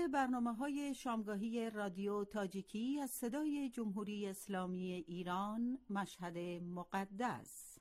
به برنامه‌های شامگاهی رادیو تاجیکی از صدای جمهوری اسلامی ایران، مشهد مقدس.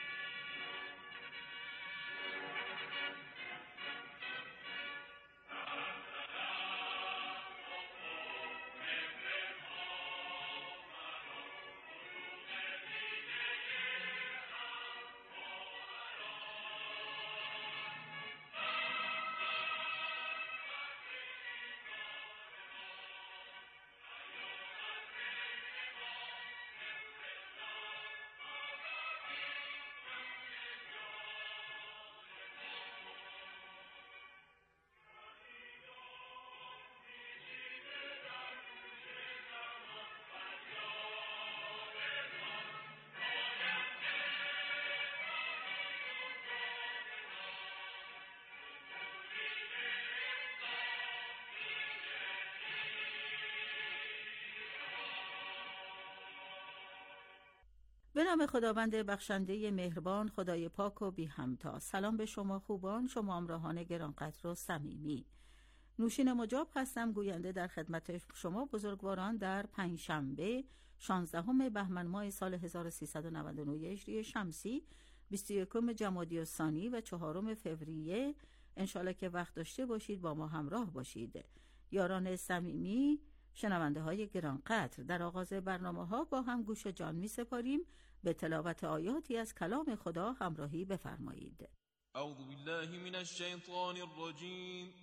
به نام خداوند بخشنده مهربان، خدای پاک و بی همتا. سلام به شما خوبان، شما همراهان گرانقدر و صمیمی. نوشین مجاب هستم، گوینده در خدمت شما بزرگواران در پنجشنبه 16 بهمن ماه سال 1399 هجری شمسی، 21 جمادی الثانی و 4 فوریه. انشالله که وقت داشته باشید با ما همراه باشید. یاران صمیمی، شنونده های گرانقدر، در آغاز برنامه ها با هم گوش جان می سپاریم. به تلاوت آیاتی از کلام خدا همراهی بفرمایید. اعوذ بالله من الشیطان الرجیم.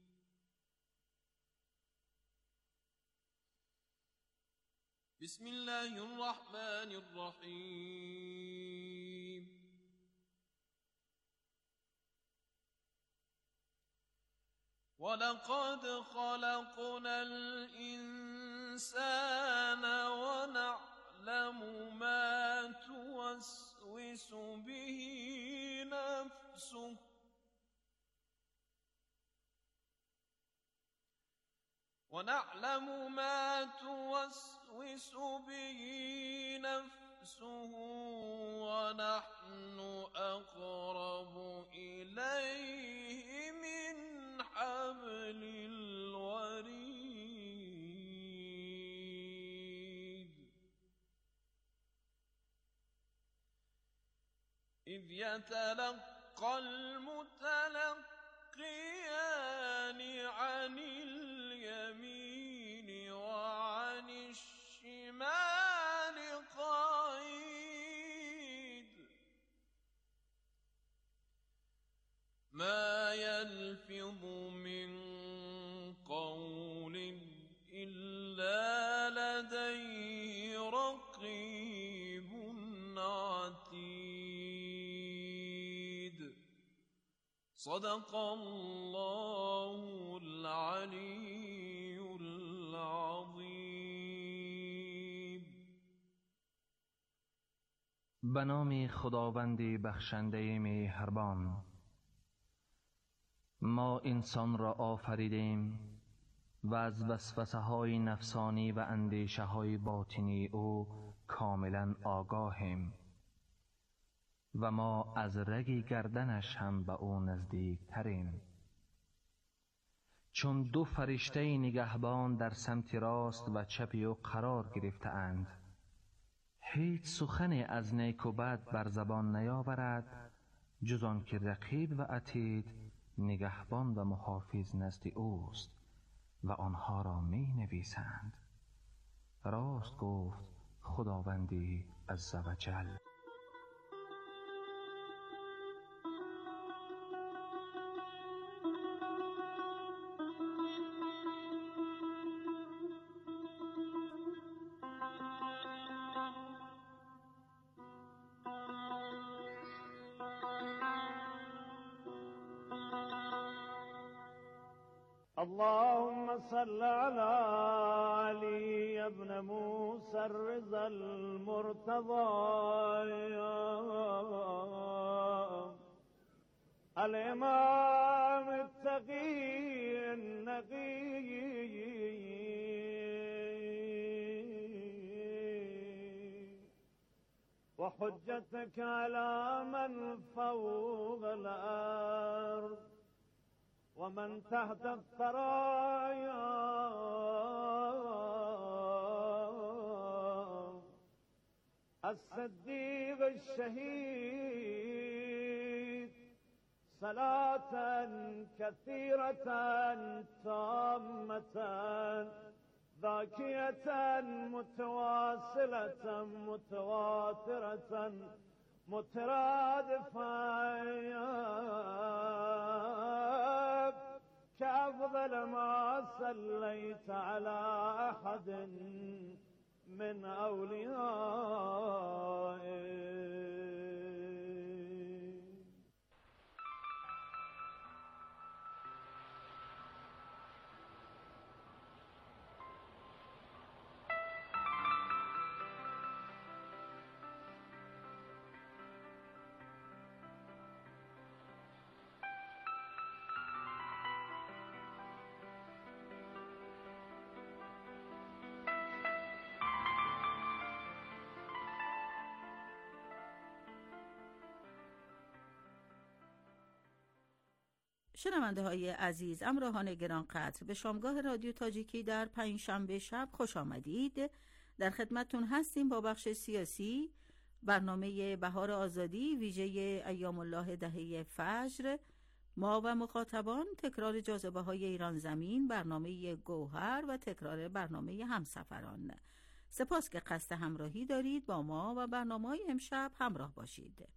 بسم الله الرحمن الرحیم. وَلَقَدْ خَلَقْنَا الْإِنسَانَ وَنَعْلَمُ مَا تُوَسْوِسُ بِهِ نَفْسُهُ وَنَحْنُ أَقْرَبُ إِلَيْهِ مِنْ حبل الوريد. إذ يتلقى المتلقيان عن اليمين وعن الشمال قعيد. ما يلفظ من قول إلا لديه رقيب عتيد. صدق الله العلي العظيم. به نام خداوند بخشنده مهربان. ما انسان را آفریدیم و از وسوسه های نفسانی و اندیشه های باطنی او کاملا آگاهیم و ما از رگ گردنش هم به او نزدیک تریم. چون 2 فرشته نگهبان در سمت راست و چپ او قرار گرفته اند، هیچ سخن از نیک و بد بر زبان نیاورد جز آن که رقیب و عتید، نگهبان و محافظ نزد اوست و آنها را می نویسند. راست گفت خداوندی عزوجل. اللهم صل على علي ابن موسى الرضا المرتضى الإمام التقي النقي وحجتك على من فوق الأرض ومن تحت الثرى الصديق الشهيد صلاة كثيرة تامة ذاكية متواصلة متواترة مترادفة كأفضل ما صليت على أحد من أوليائك. شنونده های عزیز، همراهان گرانقدر، به شامگاه رادیو تاجیکی در پنجشنبه شب خوش آمدید. در خدمتتون هستیم با بخش سیاسی، برنامه بهار آزادی ویژه ایام الله دهه فجر، ما و مخاطبان، تکرار جاذبه های ایران زمین، برنامه گوهر و تکرار برنامه همسفران. سپاس که قصد همراهی دارید. با ما و برنامه‌های امشب همراه باشید.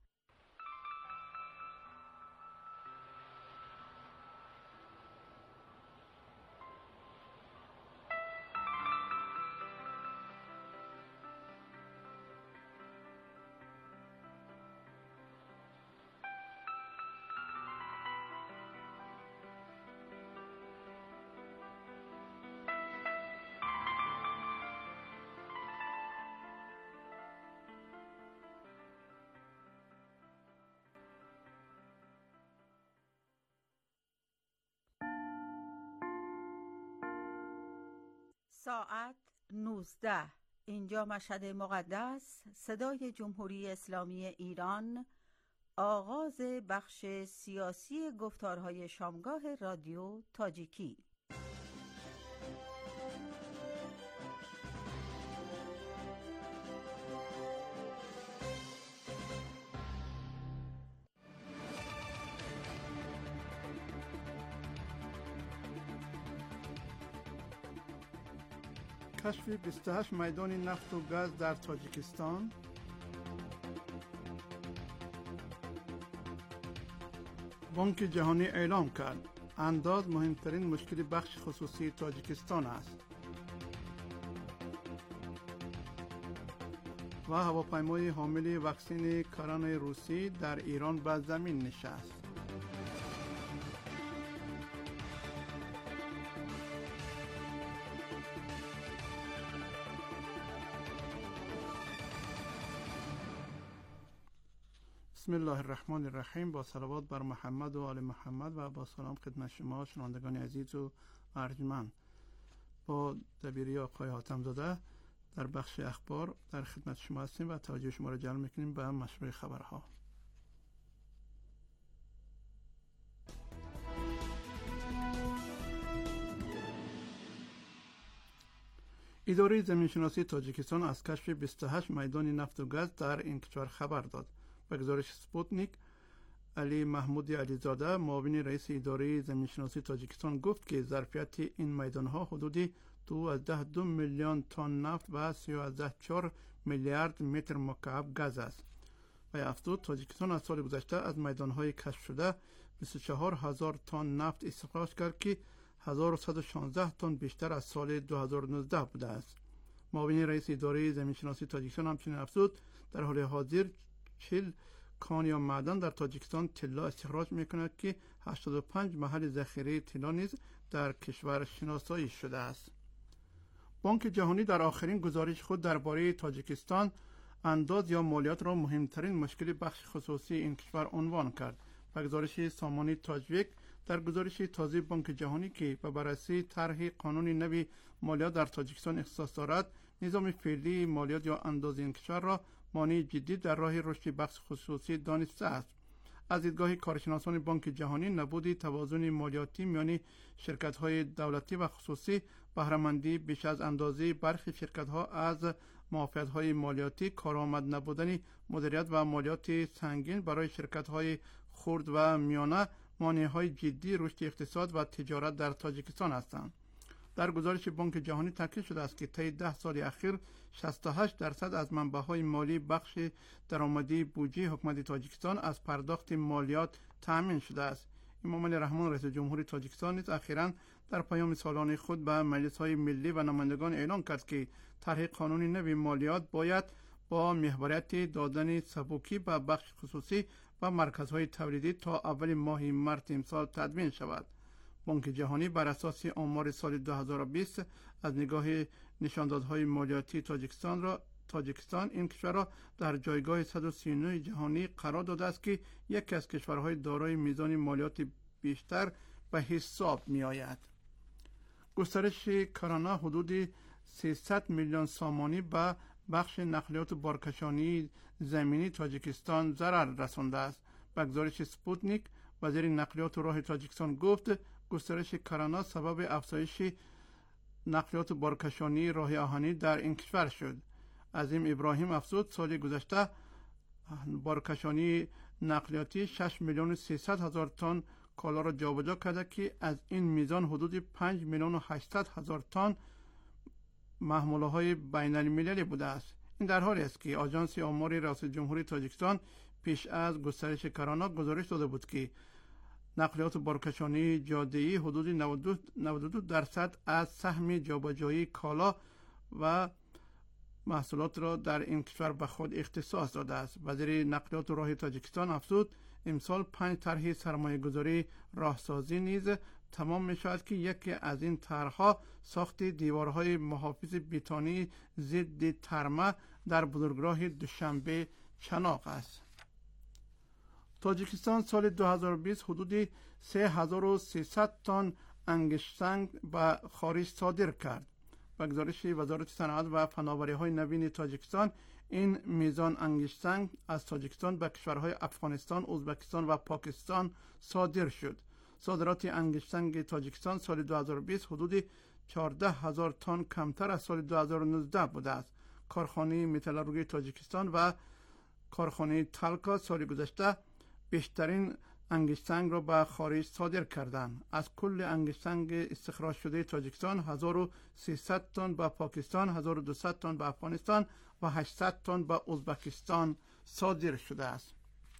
ساعت 19. اینجا مشهد مقدس، صدای جمهوری اسلامی ایران، آغاز بخش سیاسی گفتارهای شامگاه رادیو تاجیکی. کشف 28 میدان نفت و گاز در تاجیکستان، بانک جهانی اعلام کرد انداز مهمترین مشکل بخش خصوصی تاجیکستان است و هواپیمای حامل واکسن کرونا روسی در ایران به زمین نشست. بسم الله الرحمن الرحیم. با صلوات بر محمد و آل محمد و با سلام خدمت شما شنوندگان عزیز و ارجمند. با دبیری آقای حاتم زاده در بخش اخبار در خدمت شما هستیم و توجه شما را جلب میکنیم به مشروع خبرها. اداره زمینشناسی تاجیکستان از کشف 28 میدان نفت و گاز در این کشور خبر داد. به گزارش سپوتنیک، علی محمود علیزاده، معاون رئیس اداره زمینشناسی تاجیکستان، گفت که ظرفیت این میدانها حدود 2 میلیون تن نفت و 3.4 میلیارد متر مکعب گاز است. و افزود تاجیکستان از سال گذشته از میدانهای کشف شده 24,000 تن نفت استخراج کرد که 1116 تن بیشتر از سال 2019 بوده است. معاون رئیس اداره زمینشناسی تاجیکستان همچنین افزود در حال حاضر 40 کان یا معدن در تاجیکستان طلا استخراج میکند که 85 محل ذخیره طلا نیز در کشور شناسایی شده است. بانک جهانی در آخرین گزارش خود درباره تاجیکستان انداز یا مالیات را مهمترین مشکل بخش خصوصی این کشور عنوان کرد. به گزارش سامانی تاجویک، در گزارش تازه بانک جهانی که به بررسی طرح قانون نوی مالیات در تاجیکستان اختصاص دارد، نظام فعلی مالیات یا انداز این کشور را مانع جدی در راه رشد بخش خصوصی دانسته است. از دیدگاه کارشناسان بانک جهانی، نبود توازن مالیاتی میان شرکت‌های دولتی و خصوصی، بهره‌مندی بیش از اندازه برخی شرکت‌ها از معافیت‌های مالیاتی، کارآمد نبودن مدیریت و مالیات سنگین برای شرکت‌های خرد و میانه مانع‌های جدی رشد اقتصاد و تجارت در تاجیکستان هستند. در گزارش بانک جهانی تاکید شده است که طی 10 سال اخیر 68% از منبع‌های مالی بخش درآمدی بودجه حکومت تاجیکستان از پرداخت مالیات تامین شده است. امام علی رحمان رئیس جمهور تاجیکستان نیز اخیراً در پیام سالانه خود به مجلس‌های ملی و نمایندگان اعلام کرد که طرح قانون نو مالیات باید با محوریت دادن سبکی به بخش خصوصی و مرکزهای تولیدی تا اول ماه مارس امسال تدوین شود. بانک جهانی بر اساس آمار سال 2020 از نگاه نشاندادهای مالیاتی تاجیکستان این کشور را در جایگاه 139 جهانی قرار داده است که یکی از کشورهای دارای میزان مالیات بیشتر به حساب می آید. گسترش کرونا حدود 300 میلیون سامانی به بخش نقلیات بارکشانی زمینی تاجیکستان ضرر رسانده است. به گزارش سپوتنیک، وزیر نقلیات و راه تاجیکستان گفت گسترش کرونا سبب افزایش نقلیات بارکشانی راه آهنی در این کشور شد. عظیم ابراهیم افزود سال گذشته بارکشانی نقلیاتی 6 میلیون 300 هزار تن کالا را جابجا کرده که از این میزان حدود 5 میلیون و 800 هزار تن محموله های بین المللی بوده است. این در حالی است که آژانس آمار ریاست جمهوری تاجیکستان پیش از گسترش کرونا گزارش داده بود که نقلیات بارکشانی جاده‌ای حدود 92% از سهم جابجایی کالا و محصولات را در این کشور به خود اختصاص داده است. وزیر نقلیات و راه تاجیکستان افزود امسال 5 طرح سرمایه‌گذاری راهسازی نیز تمام می شود که یکی از این طرح‌ها ساخت دیوارهای محافظ بتونی ضد ترمه در بزرگراه دوشنبه چناق است. تاجیکستان سال 2020 حدود 3300 تن انگشتنگ به خارج صادر کرد. به گزارش وزارت صنعت و فناوری‌های نوین تاجیکستان، این میزان انگشتنگ از تاجیکستان به کشورهای افغانستان، ازبکستان و پاکستان صادر شد. صادرات انگشتنگ تاجیکستان سال 2020 حدود 14,000 تن کمتر از سال 2019 بوده است. کارخانه متالورژی تاجیکستان و کارخانه تالکا سال گذشته بیشترین انگشتنگ را به خارج صادر کردند. از کل انگشتنگ استخراج شده تاجیکستان 1300 تن به پاکستان، 1200 تن به افغانستان و 800 تن به ازبکستان صادر شده است.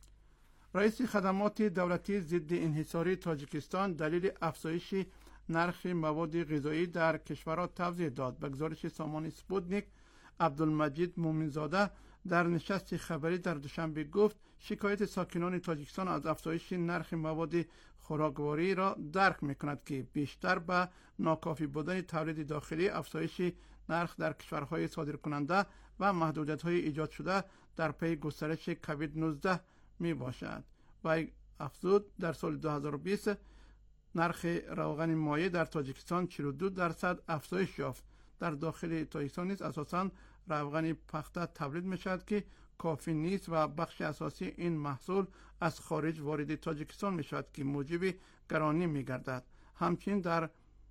رئیس خدمات دولتی ضد انحصاری تاجیکستان دلیل افزایش نرخ مواد غذایی در کشور را توضیح داد. به گزارش سامان سپوتنیک، عبدالمجید مومنزاده در نشست خبری در دوشنبه گفت شکایت ساکنان تاجیکستان از افزایش نرخ مواد خوراکواری را درک می‌کند که بیشتر به ناکافی بودن تولید داخلی، افزایش نرخ در کشورهای صادرکننده و محدودیت‌های ایجاد شده در پی گسترش کووید 19 میباشد. و افزود در سال 2020 نرخ روغن مایع در تاجیکستان 42% افزایش یافت. در داخل تاجیکستان نیز اساساً روغن پخته تولید میشود که کافی نیست و بخش اساسی این محصول از خارج وارد تاجیکستان میشود که موجب گرانی میگردد. همچنین در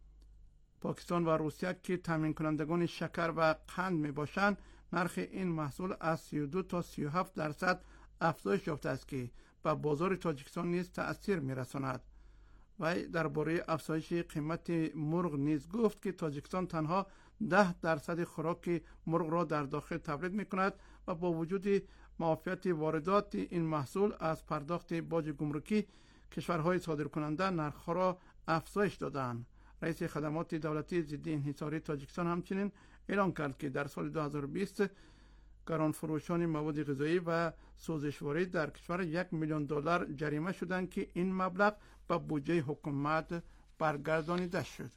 پاکستان و روسیه که تامین کنندگان شکر و قند میباشند، نرخ این محصول از 32 تا 37% افزایش یافته است که به بازار تاجیکستان نیز تأثیر میرساند. و درباره افزایش قیمت مرغ نیز گفت که تاجیکستان تنها 10% خوراک مرغ را در داخل تولید میکند و با وجود معافیت واردات این محصول از پرداخت باج گمرکی، کشورهای صادرکننده نرخ‌ها را افزایش دادند. رئیس خدمات دولتی ضد انحصاری تاجیکستان همچنین اعلام کرد که در سال 2020 گرانفروشان مواد غذایی و سوزشواری در کشور $1 میلیون جریمه شدند که این مبلغ به بودجه حکومت برگردانیده شد.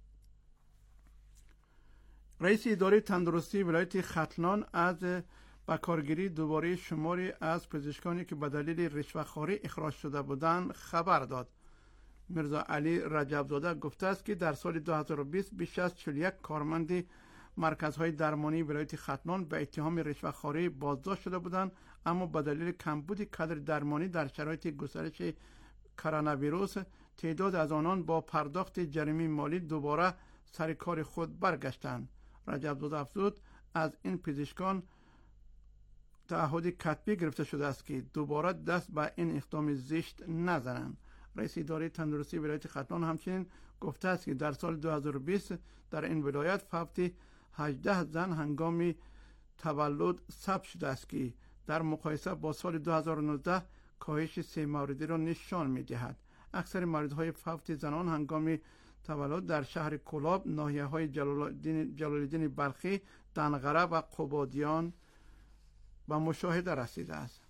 رئیس اداره تندرستی ولایت ختلان از بکارگیری دوباره شماری از پزشکانی که به دلیل رشوه‌خواری اخراج شده بودند خبر داد. میرزا علی رجبزاده گفته است که در سال 2020 بیش از 41 کارمند مرکزهای درمانی ولایت ختلان به اتهام رشوه‌خواری بازداشت شده بودند، اما به دلیل کمبود کادر درمانی در شرایط گسترش کرونا ویروس تعداد از آنان با پرداخت جریمه مالی دوباره سر کار خود برگشتند. رجبزاده افزود از این پزشکان تعهد کتبی گرفته شده است که دوباره دست به این اقدام زشت نزنند. رئیس اداره تندرستی ولایت ختلان همچنین گفته است که در سال 2020 در این ولایت فوت 18 زن هنگام تولد ثبت شده است که در مقایسه با سال 2019 کاهش 3 موردی را نشان می‌دهد. اکثر موردهای فوت زنان هنگام تولد در شهر کلاب، ناحیه‌های جلال‌الدین بلخی، دنغره و قبادیان به مشاهده رسیده است.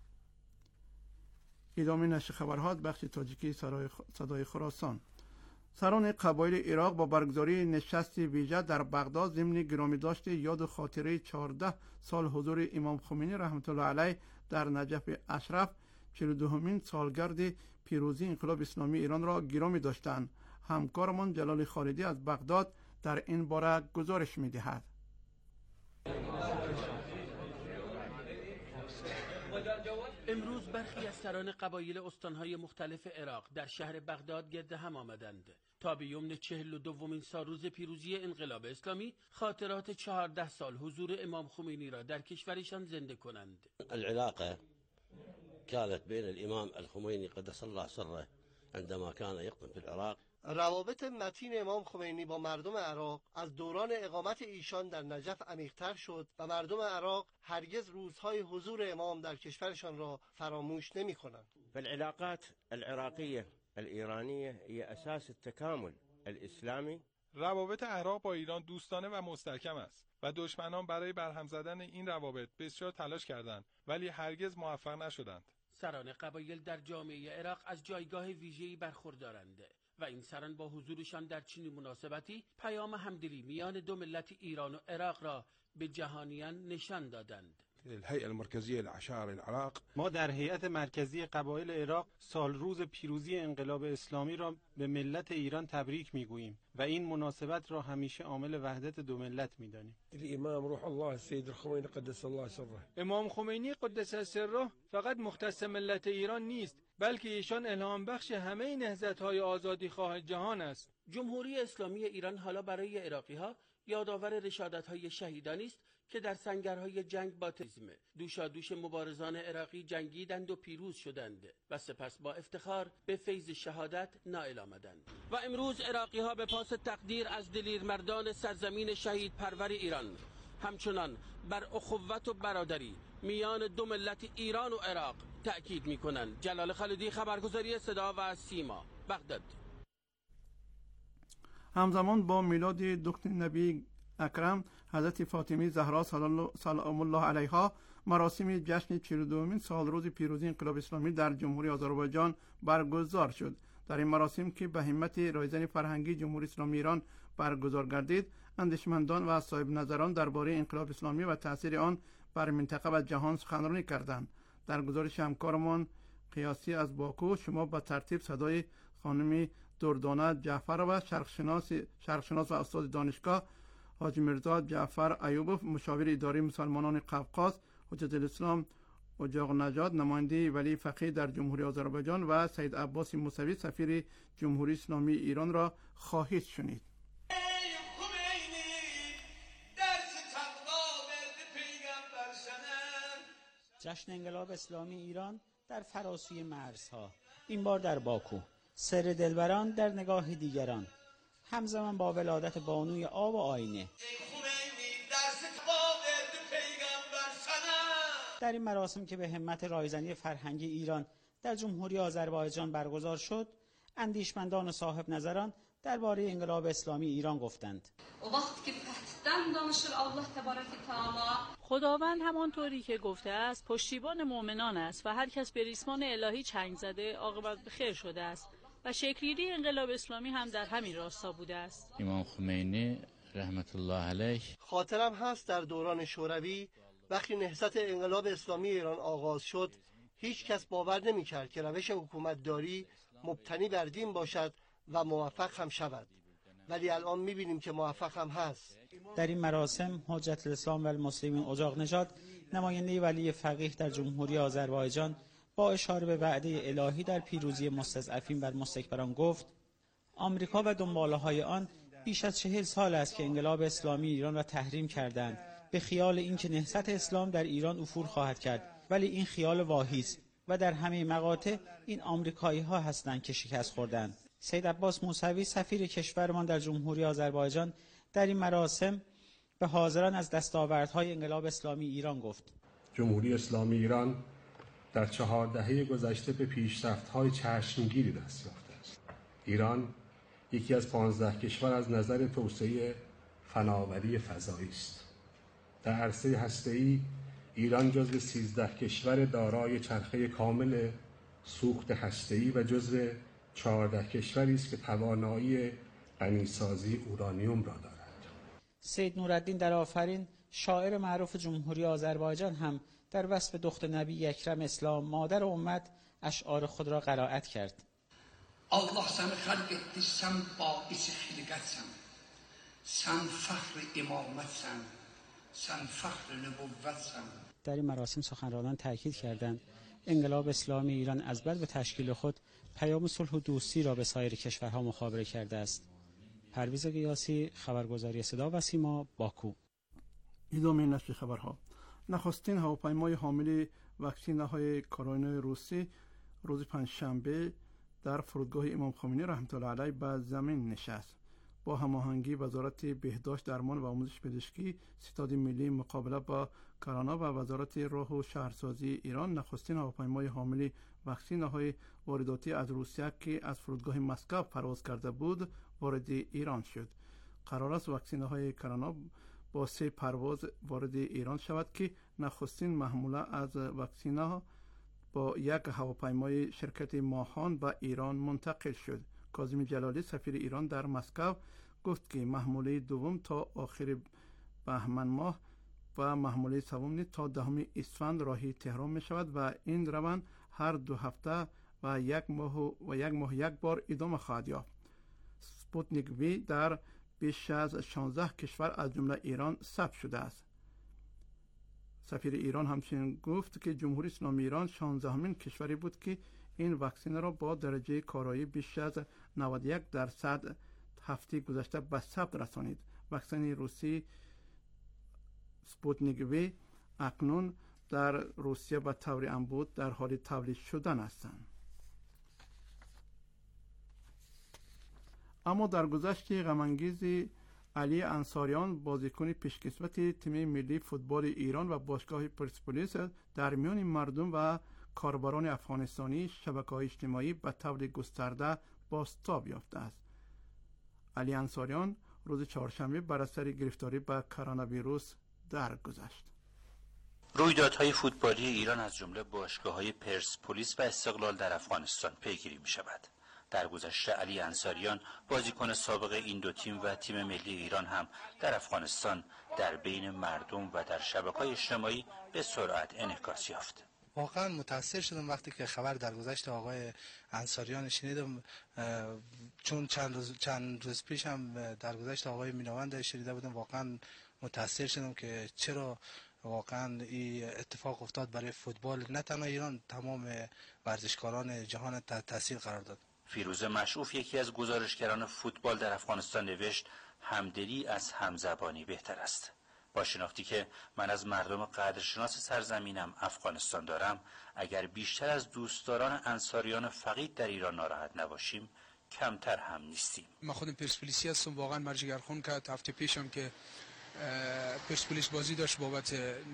ادامه نشر خبرها بخش تاجیکی صدای خراسان. سران قبایل عراق با برگزاری نشست ویژه در بغداد ضمن گرامی‌داشت یاد خاطره 14 سال حضور امام خمینی رحمت الله علیه در نجف اشرف 42مین سالگرد پیروزی انقلاب اسلامی ایران را گرامی داشتند. همکارمان جلال خالدی از بغداد در این باره گزارش می‌دهد. امروز برخی از سران قبایل استانهای مختلف عراق در شهر بغداد گرد هم آمدند تا به یمن 42مین سالروز پیروزی انقلاب اسلامی خاطرات 14 سال حضور امام خمینی را در کشورشان زنده کنند. العلاقه كانت بين الامام الخميني قدس الله سره عندما كان يقطن في العراق. روابط متین امام خمینی با مردم عراق از دوران اقامت ایشان در نجف عمیق‌تر شد و مردم عراق هرگز روزهای حضور امام در کشورشان را فراموش نمی‌کنند. فالعلاقات العراقية الإيرانية هي أساس التكامل الإسلامي. روابط عراق با ایران دوستانه و مستحکم است و دشمنان برای برهم زدن این روابط بسیار تلاش کردند ولی هرگز موفق نشدند. سران قبایل در جامعه عراق از جایگاه ویژه‌ای برخوردارند و این سران با حضورشان در چنین مناسبتی پیام همدلی میان دو ملت ایران و عراق را به جهانیان نشان دادند. الهيئة المركزية لأعشار العراق. ما در هیئت مرکزی قبایل عراق سال روز پیروزی انقلاب اسلامی را به ملت ایران تبریک میگوییم و این مناسبت را همیشه عامل وحدت دو ملت میدانیم. الامام روح الله السيد الخميني قدس الله سره. امام خمینی قدس سره فقط مختص ملت ایران نیست بلکه ایشان الهام بخش همه نهضت‌های آزادیخواه جهان است. جمهوری اسلامی ایران حالا برای عراقی‌ها یادآور رشادت‌های شهیدانی است که در سنگرهای جنگ با تروریسم دوشادوش مبارزان عراقی جنگیدند و پیروز شدند و سپس با افتخار به فیض شهادت نائل آمدند. و امروز عراقی‌ها به پاس تقدیر از دلیرمردان سرزمین شهید پرور ایران همچنان بر اخوت و برادری میان دو ملت ایران و عراق تأکید می‌کنند. جلال خالدی، خبرگزاری صدا و سیما، بغداد. همزمان با میلاد دختر نبی اکرم حضرت فاطمه زهرا سلام الله علیها مراسم جشن 42مین سالروز پیروزی انقلاب اسلامی در جمهوری آذربایجان برگزار شد. در این مراسم که به همت رایزن فرهنگی جمهوری اسلامی ایران برگزار گردید، اندیشمندان و صاحب نظران درباره انقلاب اسلامی و تاثیر آن بر منطقه و جهان سخنرانی کردند. در گزارش همکارمان قیاسی از باکو شما به ترتیب صدای خانم دردانه جعفر و شرقشناس و استاد دانشگاه حاجی مرزا جعفر ایوبوف مشاور اداره مسلمانان قفقاز، حجت الاسلام اجاق نجات نماینده ولی فقیه در جمهوری آذربایجان و سید عباس موسوی سفیر جمهوری اسلامی ایران را خواهید شنید. جشن انقلاب اسلامی ایران در فراسوی مرزها، این بار در باکو، سر دلبران در نگاه دیگران، همزمان با ولادت بانوی آب و آینه. در این مراسم که به همت رایزنی فرهنگی ایران در جمهوری آذربایجان برگزار شد، اندیشمندان و صاحب نظران درباره انقلاب اسلامی ایران گفتند. خداوند همانطوری که گفته است پشتیبان مؤمنان است و هر کس به ریسمان الهی چنگ زده عاقبت به خیر شده است و شکل‌گیری انقلاب اسلامی هم در همین راستا بوده است. امام خمینی رحمت الله علیه. خاطرم هست در دوران شوروی وقتی نهضت انقلاب اسلامی ایران آغاز شد، هیچ کس باور نمی‌کرد که روش حکومتداری مبتنی بر دین باشد و موفق هم شود، ولی الان می‌بینیم که موفق هم هست. در این مراسم حجت الاسلام و المسلمین اجاق نجات نماینده ولی فقیه در جمهوری آذربایجان با اشاره به وعده الهی در پیروزی مستضعفین بر مستکبران گفت: آمریکا و دنباله‌های آن بیش از 40 سال است که انقلاب اسلامی ایران را تحریم کردند به خیال اینکه نهضت اسلام در ایران افول خواهد کرد، ولی این خیال واهی است و در همه مقاطع این آمریکایی‌ها هستند که شکست خوردند. سید عباس موسوی سفیر کشورمان در جمهوری آذربایجان در این مراسم به حاضران از دستاوردهای انقلاب اسلامی ایران گفت: جمهوری اسلامی ایران در 4 دهه گذشته به پیشرفت‌های چشمگیری دست یافته است. ایران یکی از 15 کشور از نظر توسعه فناوری فضایی است. در عرصه هسته‌ای ایران جزو 13 کشور دارای چرخه کامل سوخت هسته‌ای و جزو 14 کشوری است که توانایی غنیسازی اورانیوم را دارد. سید نورالدین در آفرین، شاعر معروف جمهوری آذربایجان هم در وصف دختر نبی اکرم اسلام مادر امت اشعار خود را قرائت کرد. الله səni xəlq etdi, sən baisi xilqətsən, sən fəxr imamətsən, sən fəxr nübüvvətsən. در این مراسم سخنرانان تاکید کردند انقلاب اسلامی ایران از بد به تشکیل خود پیام صلح و دوستی را به سایر کشورها مخابره کرده است. پرویز قیاسی، خبرگزاری صدا و سیما، باکو. ادامه نشر خبرها. نخستین هواپیمای حامل واکسین‌های کرونا روسی روز پنجشنبه در فرودگاه امام خمینی رحمت الله علیه به زمین نشست. با هماهنگی وزارت بهداشت درمان و آموزش پزشکی، ستاد ملی مقابله با کرونا و وزارت راه و شهرسازی ایران، نخستین هواپیمای حامل واکسین‌های وارداتی از روسیه که از فرودگاه مسکو پرواز کرده بود وارد ایران شد. قرار است واکسین‌های کرونا با 3 پرواز وارد ایران شود که نخستین محموله از واکسین‌ها با یک هواپیمای شرکت ماهان به ایران منتقل شد. کاظم جلالی سفیر ایران در مسکو گفت که محموله دوم تا آخر بهمن ماه و محموله سوم تا 10 اسفند راهی تهران می شود و این روند هر 2 هفته و یک ماه یک بار ادامه خواهد یافت. سپوتنیک وی در بیش از 16 کشور از جمله ایران ثبت شده است. سفیر ایران همچنین گفت که جمهوری اسلامی ایران 16مین کشوری بود که این واکسن را با درجه کارایی بیش از 91% هفته گذشته به ثبت رسانید. واکسن روسی سپوتنیک وی اکنون در روسیه به طور انبوه در حال تولید شدن هستند. اما در گذشت غم‌انگیز علی انصاریان، بازیکن پیشکسوت تیم ملی فوتبال ایران و باشگاه پرسپولیس، در میان مردم و کاربران افغانستانی شبکه‌های اجتماعی به طور گسترده بازتاب یافته است. علی انصاریان روز چهارشنبه بر اثر گرفتاری به کرونا ویروس درگذشت. رویدادهای فوتبالی ایران از جمله باشگاه‌های پرسپولیس و استقلال در افغانستان پیگیری می‌شود. در گذشته علی انصاریان، بازیکن سابق این دو تیم و تیم ملی ایران هم در افغانستان در بین مردم و در شبکه‌های اجتماعی به سرعت انعکاس یافت. واقعا متاثر شدم وقتی که خبر در گذشت آقای انصاریان شنیدم، چون چند روز پیش هم در گذشت آقای میناوند شنیده بودم. واقعا متاثر شدم که چرا واقعا این اتفاق افتاد برای فوتبال، نه تنها ایران، تمام ورزشکاران جهان تحت تاثیر قرار داد. فیروز مشعوف، یکی از گزارشگران فوتبال در افغانستان، نوشت همدلی از همزبانی بهتر است. با شناختی که من از مردم قدرشناس سرزمینم افغانستان دارم، اگر بیشتر از دوستداران انصاریان فقید در ایران ناراحت نباشیم، کمتر هم نیستیم. من خودم پرسپولیسی هستم، واقعا مرجگرخون کرد. هفته پیشم که پرسپولیس بازی داشت بابت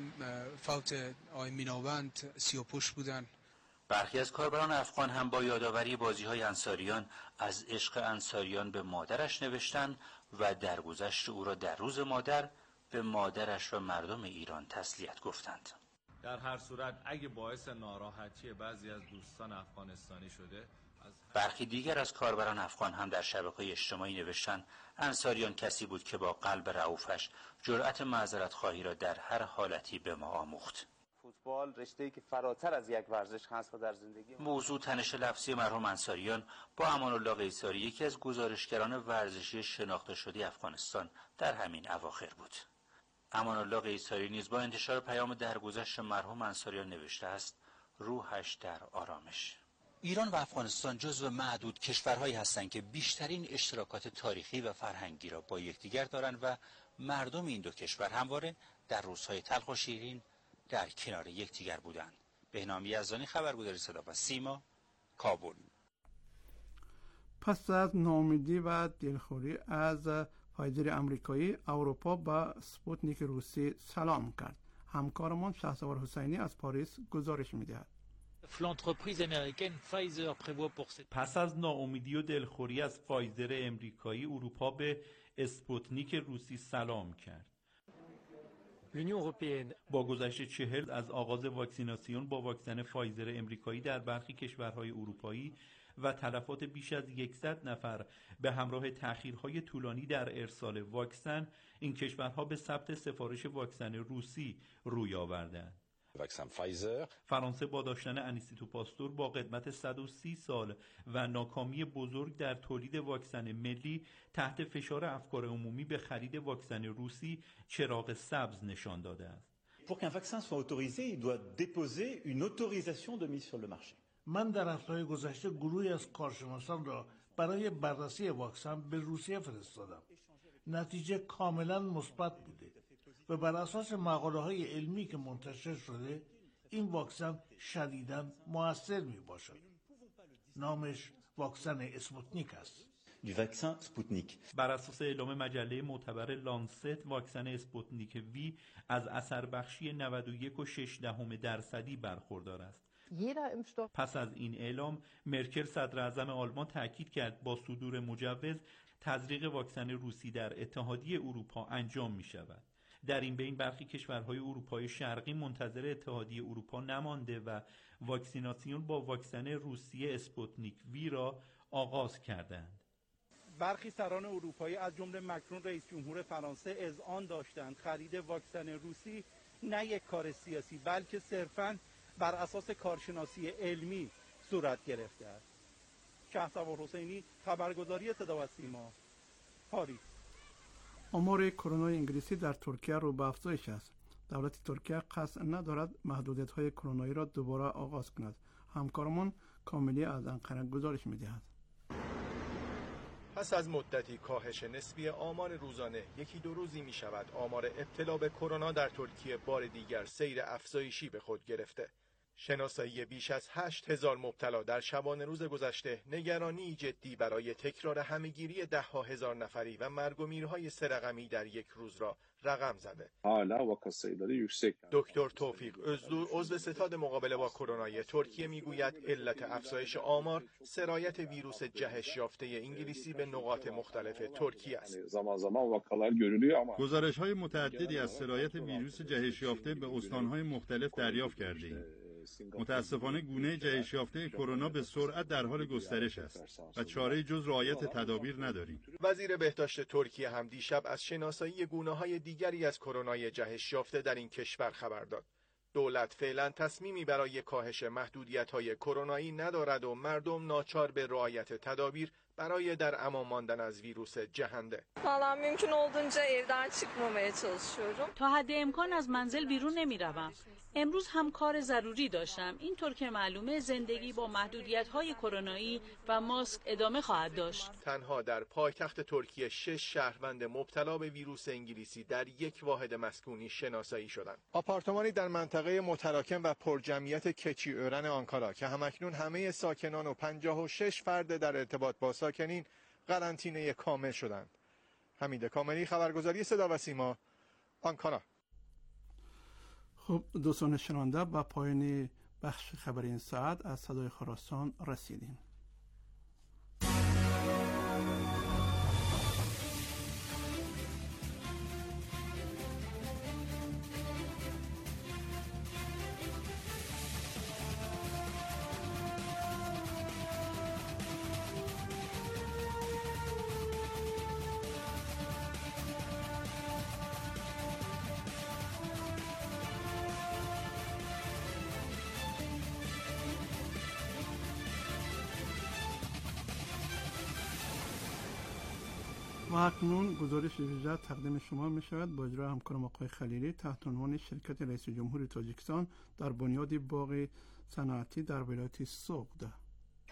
فوت آقای میناوند، 30 پشت بودن. برخی از کاربران افغان هم با یادآوری بازی‌های انصاریان از عشق انصاریان به مادرش نوشتن و درگذشت او را در روز مادر به مادرش و مردم ایران تسلیت گفتند. در هر صورت اگه باعث ناراحتی بعضی از دوستان افغانستانی شده، برخی دیگر از کاربران افغان هم در شبکه‌های اجتماعی نوشتن انصاریان کسی بود که با قلب رئوفش جرأت معذرت خواهی را در هر حالتی به ما آموخت. فوتبال رشته‌ای که فراتر از یک ورزش هست و در زندگی موضوع تنش لفظی مرحوم انصاریان با امان الله قیصاری، یکی از گزارشگران ورزشی شناخته شده افغانستان، در همین اواخر بود. امان الله قیصاری نیز با انتشار پیام درگذشت مرحوم انصاریان نوشته است روحش در آرامش. ایران و افغانستان جزو معدود کشورهایی هستند که بیشترین اشتراکات تاریخی و فرهنگی را با یکدیگر دارند و مردم این دو کشور همواره در روزهای تلخ و شیرین در کنار یکدیگر بودند. بهنام یزدانی، خبرگزاری صدا و سیما، کابل. پس از ناامیدی و دلخوری از فایزر امریکایی، اروپا با سپوتنیک روسی سلام کرد. همکارمان شهسوار حسینی از پاریس گزارش می‌دهد. پس از ناامیدی و دلخوری از فایزر امریکایی، اروپا به اسپوتنیک روسی سلام کرد. با گذشت 40 از آغاز واکسیناسیون با واکسن فایزر امریکایی در برخی کشورهای اروپایی و تلفات بیش از 100 نفر به همراه تأخیرهای طولانی در ارسال واکسن، این کشورها به ثبت سفارش واکسن روسی روی آوردند. واکسن فایزر، فرانسه با داشتن انیستیتو پاستور با قدمت 130 سال و ناکامی بزرگ در تولید واکسن ملی، تحت فشار افکار عمومی به خرید واکسن روسی چراغ سبز نشان داده است. Pour qu'un vaccin soit autorisé, il doit déposer une autorisation de mise sur le marché. من در هفته‌های گذشته گروهی از کارشناسان را برای بررسی واکسن به روسیه فرستادم. نتیجه کاملا مثبت بوده و بر اساس مقاله‌های علمی که منتشر شده، این واکسن شدیداً مؤثر میباشد. نامش واکسن اسپوتنیک است. Du vaccin Sputnik. بر اساس اعلام مجله معتبر لانست، واکسن اسپوتنیک وی از اثر بخشی 91.6% برخوردار است. پس از این اعلام، مرکل صدر اعظم آلمان تاکید کرد با صدور مجوز تزریق واکسن روسی در اتحادیه اروپا انجام می شود. در این بین برخی کشورهای اروپای شرقی منتظر اتحادیه اروپا نمانده و واکسیناسیون با واکسن روسی اسپوتنیک وی را آغاز کردند. برخی سران اروپایی از جمله مکرون رئیس جمهور فرانسه اذعان داشتند خرید واکسن روسی نه یک کار سیاسی بلکه صرفاً بر اساس کارشناسی علمی صورت گرفته است. شهسوار حسینی، خبرگزاری صدا و سیما، پاریس. آمار کرونا انگلیسی در ترکیه رو به افزایش است. دولت ترکیه قصد ندارد محدودیت‌های کرونایی را دوباره آغاز کند. همکارمان کاملی از انقره گزارش می‌دهد. پس از مدتی کاهش نسبی آمار روزانه، یکی دو روزی می شود آمار ابتلا به کرونا در ترکیه بار دیگر سیر افزایشی به خود گرفته. شناسایی بیش از 8000 مبتلا در شبانه روز گذشته نگرانی جدی برای تکرار همه‌گیری ده‌ها هزار نفری و مرگ و میرهای سه رقمی در یک روز را رقم زده. دکتر توفیق özlu، عضو ستاد مقابله با کرونای ترکیه میگوید علت افزایش آمار سرایت ویروس جهش یافته انگلیسی به نقاط مختلف ترکیه است. گزارش‌های متعددی از سرایت ویروس جهش یافته به استان‌های مختلف دریافت کرده‌ایم. متاسفانه گونه جهش یافته کرونا به سرعت در حال گسترش است و چاره جز رعایت تدابیر نداریم. وزیر بهداشت ترکیه هم دیشب از شناسایی گونه‌های دیگری از کرونای جهش یافته در این کشور خبر داد. دولت فعلا تصمیمی برای کاهش محدودیت‌های کرونایی ندارد و مردم ناچار به رعایت تدابیر برای در امان ماندن از ویروس جهنده. تا حد امکان از منزل بیرون نمیروم. امروز هم کار ضروری داشتم. اینطور که معلومه زندگی با محدودیت‌های کرونایی و ماسک ادامه خواهد داشت. تنها در پایتخت ترکیه 6 شهروند مبتلا به ویروس انگلیسی در یک واحد مسکونی شناسایی شدند. آپارتمانی در منطقه متراکم و پرجمعیت keçiören آنکارا که همکنون همه ساکنان و 56 فرد در ارتباط با ساکنین قرنطینه کامل شدند. حمید کاملی، خبرگزاری صدا و سیما، آنکارا. خب دوستان شنونده، با پایان بخش خبر این ساعت از صدای خراسان رسیدیم. و اکنون گزارش ویژه تقدیم شما می شود با اجرای همکارم آقای خلیلی تحت عنوان شرکت رئیس جمهور تاجیکستان در بنیاد باغ صنعتی در ولایت سوغد.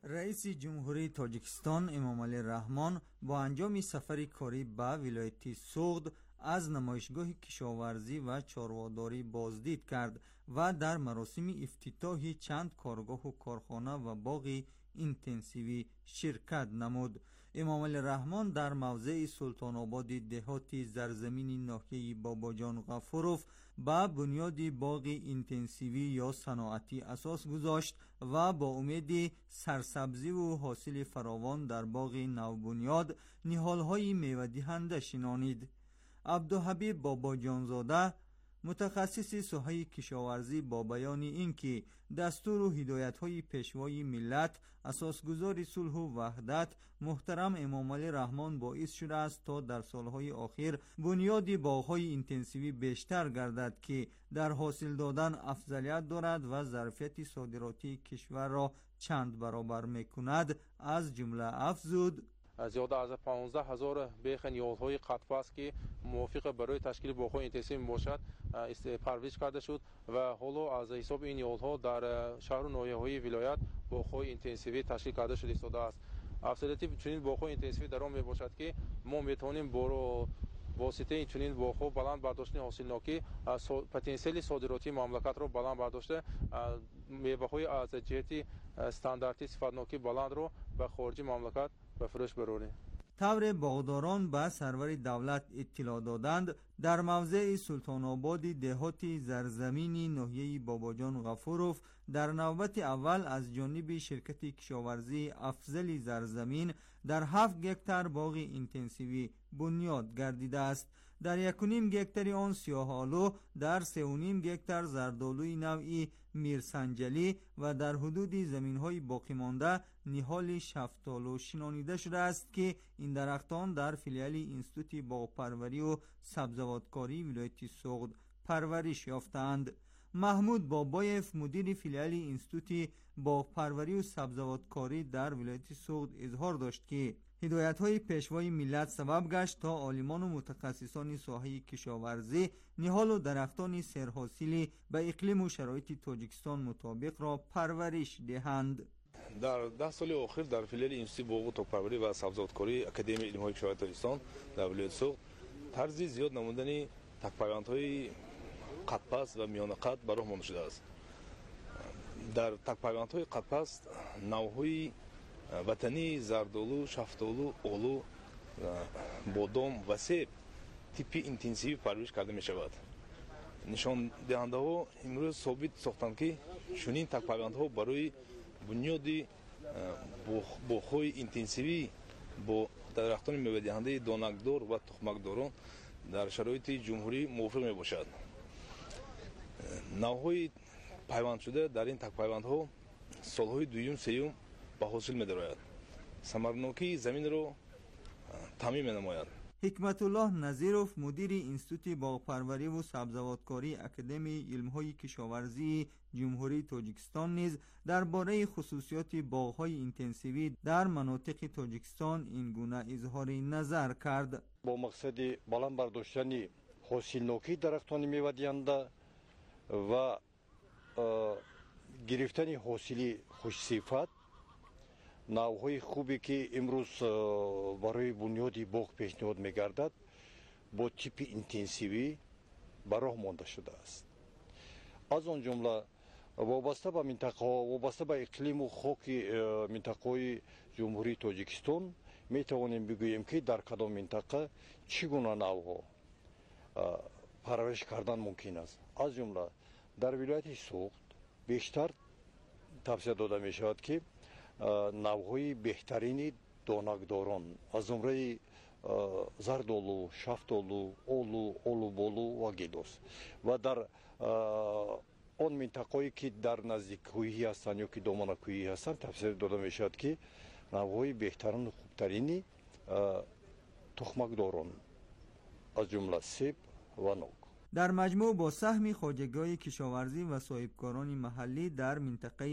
رئیس جمهوری تاجیکستان امامعلی رحمان با انجام سفری کاری به ولایت سوغد از نمایشگاه کشاورزی و چارواداری بازدید کرد و در مراسم افتتاح چند کارگاه و کارخانه و باغ اینتنسیوی شرکت نمود. امامعلی رحمان در موضع سلطان آباد دهات زرزمین ناحیه باباجان غفوروف با بنیاد باغ اینتنسیوی یا صناعتی اساس گذاشت و با امید سرسبزی و حاصل فراوان در باغ نوبنیاد نهالهای میوه دهنده شنانید. عبدالحبیب باباجانزاده متخصص ساحه کشاورزی با بیان اینکه دستور و هدایت‌های پیشوای ملت اساسگذار صلح و وحدت محترم امامعلی رحمان باعث شده است تا در سالهای اخیر بنیاد باغ‌های اینتنسیوی بیشتر گردد که در حاصل دادن افضلیت دارد و ظرفیت صادراتی کشور را چند برابر می‌کند. از جمله افزود: زیاده از 15,000 بیخ نیازهای قطفه است که موافق برای تشکیل باغ‌های اینتنسیو میباشد پرورش کرده شد و حالا از حساب این نیازها در شهر و ناحیه‌های ولایت باغ‌های اینتنسیو تشکیل کرده شده است. افضلیت چنین باغ‌های اینتنسیو در آن میباشد که ما میتوانیم با واسطه چنین باغ‌ها بلند برداشتن حاصلناکی پتانسیل صادراتی مملکت را بلند برداشته میوه‌های از جهت استانداردی صفتناکی بلند را به خارج مملکت به فروش برونه. طور باغداران به سرور دولت اطلاع دادند در موضع سلطان آباد دهات زرزمین ناحیه باباجان غفوروف در نوبت اول از جانب شرکت کشاورزی افضل زرزمین در 7 هکتار باغ اینتنسیوی بنیاد گردیده است. در 1.5 هکتار آن سیاه‌آلو، در 3.5 هکتار زردآلوی نوعی میرسنجلی و در حدود زمین‌های باقی مانده نهال شفتالو شنانیده شده است که این درختان در فیلیال اینستیتوت باغپروری و سبزوادکاری ولایت سوغد پرورش یافتند. محمود بابایف مدیر فیلیال اینستیتوت باغپروری و سبزوادکاری در ولایت سوغد اظهار داشت که هدایت‌های پیشوای ملت سبب گشت تا عالمان و متخصصان ساحه کشاورزی نهال و درختان سرحاصلی به اقلیم و شرایط تاجیکستان مطابق را پرورش دهند. در 10 سال اخیر در فیلیال اینستیتوت باغ و تاک‌پروری و سبزوادکاری اکادمی علم‌های کشاورزی تاجیکستان در ولایت سوغد طرز زیاد نمودن تک‌پیوندهای قطپست و میان قط به راه مانده شده است. در تک‌پیوندهای قطپست نوع‌های وطنی زردالو، شفتالو، آلو، بادام و سیب تیپی اینتنسیو پرورش کرده می شود. نشان دهنده ها امروز ثابت ساختند که چنین تک‌پیوندها برای بنیاد باغ‌های اینتنسیوی با درختان میوه دهنده دانکدار و تخمکداران در شرایط جمهوری موافق می باشد. نوع‌های پیوند شده در این تک‌پیوندها سالهای دوم سوم به حاصل می‌دارد. ثمرناکی زمین رو تامین می‌نماید. حکمت الله نظیروف مدیر اینستیتوت باغپروری و سبزوادکاری اکادمی علم‌های کشاورزی جمهوری تاجیکستان نیز درباره خصوصیات باغ‌های اینتنسیوی در مناطق تاجیکستان این گونه اظهار نظر کرد. با مقصد بلند برداشتن حاصلناکی درختان میوه دهنده و گرفتن حاصل خوش‌صفت، نوع‌های خوبی که امروز برای بنیاد باغ پیشنهاد می‌گردد با تیپ اینتنسیوی به راه مانده شده است. از آن جمله وابسته به منطقه وابسته به اقلیم و خاک منطقه جمهوری تاجیکستان می‌توانیم بگوییم که در کدام منطقه چگونه نوع‌ها پرورش کردن ممکن است. از جمله در ولایت سوغد بیشتر توصیه داده می‌شود که نوع‌های بهترین دانکداران از جمله زردآلو، شفتالو، آلو بالو و گیلاس و در آن منطقه‌ای که در نزدیک کوهی هستند یا که دامن کوهی هستند توصیه داده می‌شود که نوع‌های بهترین و خوبترین تخمکداران از جمله سیب و نوک. در مجموع با سهم خواجگاه کشاورزی و صاحبکاران محلی در منطقه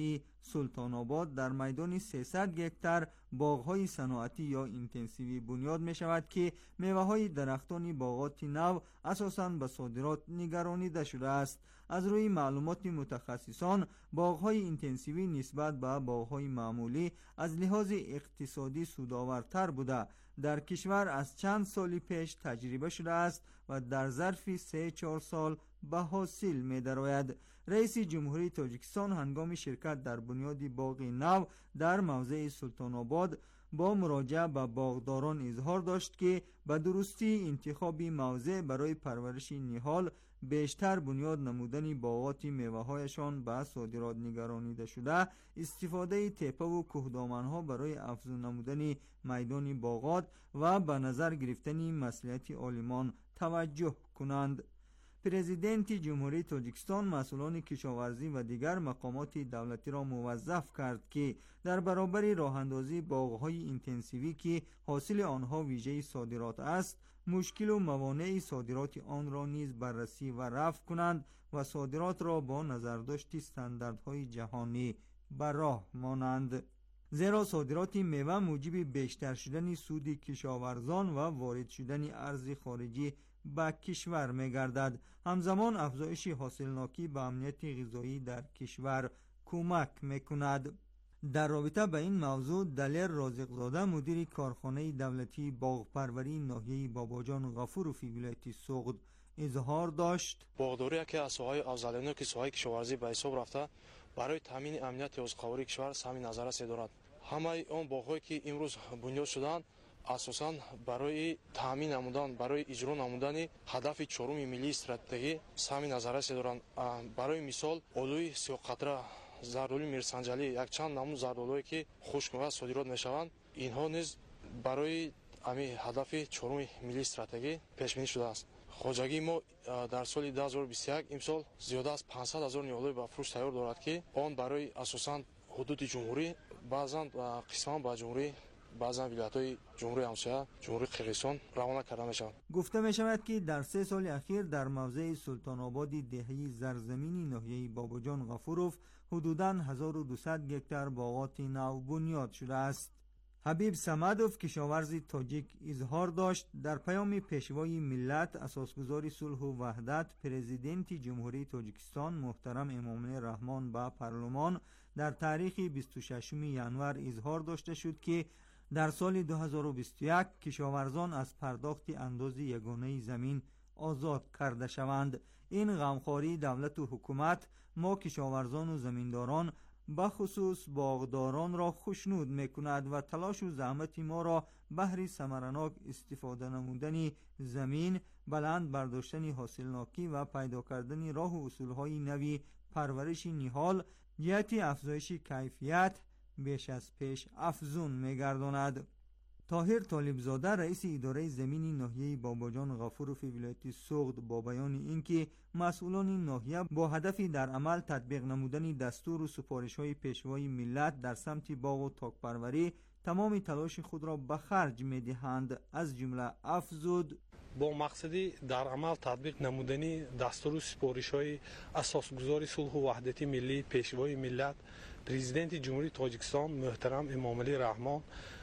سلطان آباد در میدان 300 هکتار باغ‌های صنعتی یا اینتنسیوی بنیاد می شود که میوه‌های درختان باغات نو اساساً به صادرات نگرانیده شده است. از روی معلومات متخصصان، باغ‌های اینتنسیوی نسبت به باغ‌های معمولی از لحاظ اقتصادی سودآورتر بوده. در کشور از چند سال پیش تجربه شده است و در ظرف 3-4 سال به حاصل می درآید. رئیس جمهوری تاجیکستان هنگام شرکت در بنیاد باغ نو در موضع سلطان آباد با مراجعه به باغداران اظهار داشت که به درستی انتخاب موضع برای پرورش نهال بیشتر بنیاد نمودن باغات میوه‌هایشان به صادرات نگرانیده شده، استفاده تپه و کوهدامن‌ها برای افزون نمودن میدان باغات و به نظر گرفتن مصلحت عالمان توجه کنند. پرزیدنت جمهوری تاجیکستان مسئولان کشاورزی و دیگر مقامات دولتی را موظف کرد که در برابر راه اندازی باغ‌های اینتنسیوی که حاصل آنها ویژه صادرات است، مشکل و موانع صادرات آن را نیز بررسی و رفع کنند و صادرات را با نظرداشت استانداردهای جهانی بر راه مانند. زیرا صادرات میوه موجب بیشتر شدن سود کشاورزان و وارد شدن ارز خارجی به کشور می‌گردد. همزمان افزایش حاصلناکی به امنیت غذایی در کشور کمک می‌کند. در رابطه با این موضوع دلیر رازقزاده مدیر کارخانه دولتی باغپروری ناحیه باباجان غفوروفی ولایت سوغد اظهار داشت: باغداری که از سوهای افضلانه که سوهای کشاورزی به حساب رفته برای تامین امنیت روزخواری کشور سهمی نظارت دارد. همه اون باغ‌هایی که امروز بنیاد شدند اساساً برای تامین نمودن، برای اجرا نمودن هدف 4 ملی استراتژی سهمی نظارت دارند. برای مثال اولوی سیاقطره زردالوی میرسنجالی یک چند نمون زردالویی که خشک‌میوه صادرات میشوند، اینها نیز برای همین هدف 4 ملی استراتژی پیش بینی شده است. خوجگی ما در سال 2021 امسال زیاده از 500,000 نیالوی به فروش تیار دارد که آن برای اساساً حدود جمهوری، بعضاً قسماً با جمهوری، بعضاً ولایت‌های جمهوری همسایه، جمهوری قرقیزستان روانه کرده میشود. گفته می شود که در 3 سال اخیر در موضع سلطان آباد دهه زرزمینی ناحیه باباجان غفوروف حدوداً 1200 هکتار باغات نو بنیاد شده است. حبیب سمدوف کشاورز تاجیک اظهار داشت در پیام پیشوای ملت اساسگزار صلح و وحدت پرزیدنت جمهوری تاجیکستان محترم امامعلی رحمان به پارلمان در تاریخ 26 ژانویه اظهار داشته شد که در سال 2021 کشاورزان از پرداخت انداز یگانه زمین آزاد کرده شوند. این غمخواری دولت و حکومت ما کشاورزان و زمینداران بخصوص باغداران را خوشنود میکند و تلاش و زحمت ما را بهر ثمرناک استفاده نمودن زمین، بلند برداشتن حاصلناکی و پیدا کردن راه و اصولهای نوی پرورش نهال جهت افزایش کیفیت بیش از پیش افزون میگرداند. طاهر طالبزاده رئیس اداره زمینی ناحیه باباجان غفوروفی ولایت سوغد با بیان اینکه مسئولان ناحیه با هدف در عمل تطبیق نمودن دستور و سفارش‌های پیشوای ملت در سمت باغ و تاکپروری تمام تلاش خود را به خرج می‌دهند، از جمله افزود: با مقصدی در عمل تطبیق نمودن دستور و سفارش‌های اساسگزار صلح و وحدت ملی پیشوای ملت پرزیدنت جمهوری تاجیکستان محترم امامعلی رحمان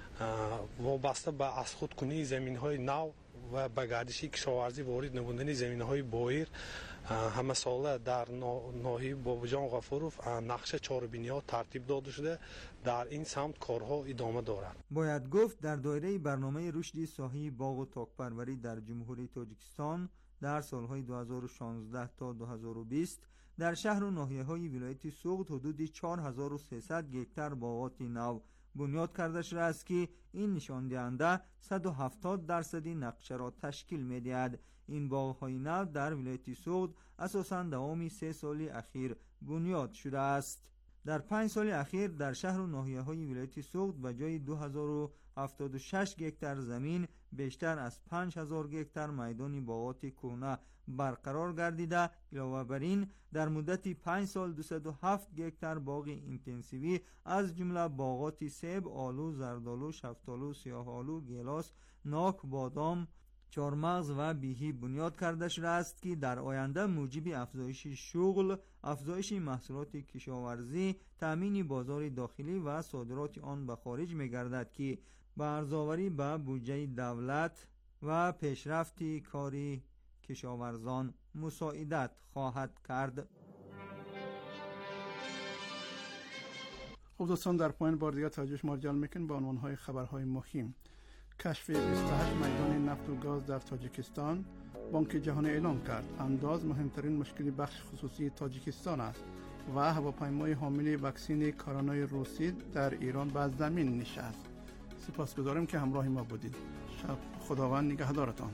وابسته به از خودکنی زمین‌های نو و به گردش کشاورزی وارد نمودن زمین‌های بایر همه ساله در ناحیه باباجان غفوروف نقشه چهاربینی‌ها ترتیب داده شده. در این سمت کارها ادامه دارد. باید گفت در دایره برنامه رشد ساحه باغ و تاکپروری در جمهوری تاجیکستان در سالهای 2016 تا 2020 در شهر و ناحیه‌های ولایت سوغد حدود 4300 هکتار باغات نو بنیاد کرده شده است که این نشان دهنده 170% نقشه را تشکیل می‌دهد. این باغ‌های نو در ولایت سوغد اساساً دوام 3 سال اخیر بنیاد شده است. در 5 سال اخیر در شهر و ناحیه‌های ولایت سوغد به جای 2076 هکتار زمین بیشتر از 5000 هکتار میدان باغات کهنه برقرار گردیده. علاوه بر این در مدت 5 سال 207 هکتار باغ اینتنسیوی از جمله باغات سیب، آلو، زردآلو، شفتالو، سیاه آلو، گیلاس، ناک، بادام، چهارمغز و بیهی بنیاد کرده شده است که در آینده موجب افزایش شغل، افزایش محصولات کشاورزی، تامین بازار داخلی و صادرات آن به خارج می‌گردد که به ارزآوری به بودجه دولت و پیشرفت کاری کشاورزان مساعدت خواهد کرد. خب دوستان، در پایان بار دیگر توجه شما جلب می‌کنیم به عنوان‌های خبرهای مهم. کشف 28 میدان نفت و گاز در تاجیکستان. بانک جهانی اعلام کرد انداز مهمترین مشکل بخش خصوصی تاجیکستان است و هواپیمای حامل واکسن کرونا روسی در ایران به زمین نشست. سپاسگزارم که همراه ما بودید. شب خداوند نگهدارتان.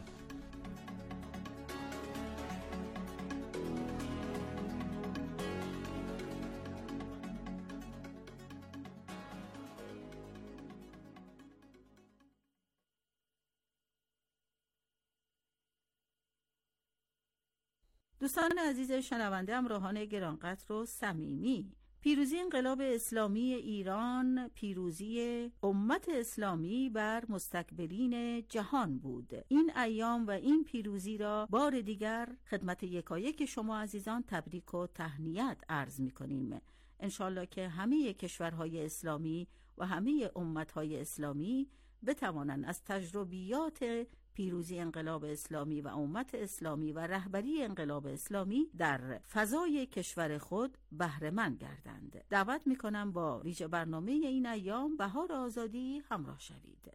دوستان عزیز شنونده، همراهان گرانقدر و صمیمی، پیروزی انقلاب اسلامی ایران پیروزی امت اسلامی بر مستکبرین جهان بود. این ایام و این پیروزی را بار دیگر خدمت یکایک شما عزیزان تبریک و تهنیت عرض می کنیم. انشالله که همه کشورهای اسلامی و همه امتهای اسلامی بتوانند از تجربیات پیروزی انقلاب اسلامی و امت اسلامی و رهبری انقلاب اسلامی در فضای کشور خود بهره مند گردند. دعوت میکنم با ویژه برنامه این ایام بهار آزادی همراه شوید.